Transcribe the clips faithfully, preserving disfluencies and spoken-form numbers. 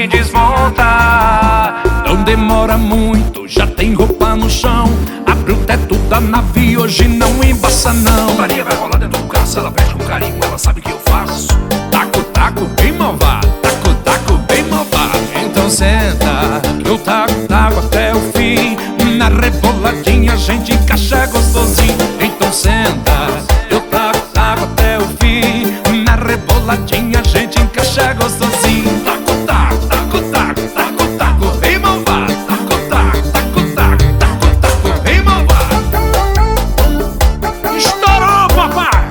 me desmonta. Não demora muito, já tem roupa no chão. Abre o teto da nave, hoje não embaça não. Maria vai rolar dentro do carro, se ela pede com carinho, ela sabe que eu faço. Taco, taco, bem malvado. Taco, taco, bem malvado. Então senta, que eu taco, taco até o fim. Na reboladinha a gente encaixa gostosinho. Então senta, eu taco, taco até o fim. Na reboladinha a gente encaixa gostosinho. Taco, taco, taco, taco, taco, taco, bem malvado. Taco, taco, taco, taco, taco, taco, bem malvado. Estourou, papai!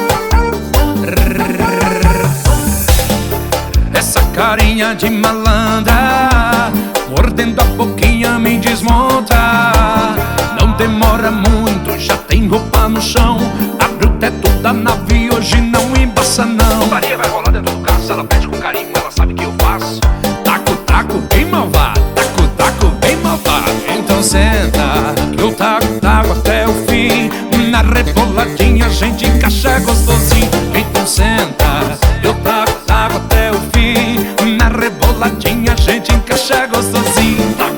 Essa carinha de malandra, mordendo a boquinha me desmonta. Não demora muito, já tem roupa no chão. Abre o teto da nave, hoje não embaça não. Maria vai rolar dentro do carro, se ela pede com carinho, ela sabe que eu faço. Taco, taco, bem malvado. Taco, taco, bem malvado. Então senta, que eu taco, taco até o fim. Na reboladinha a gente encaixa gostosinho. Então senta, eu taco, taco até o fim. Na reboladinha a gente encaixa gostosinho.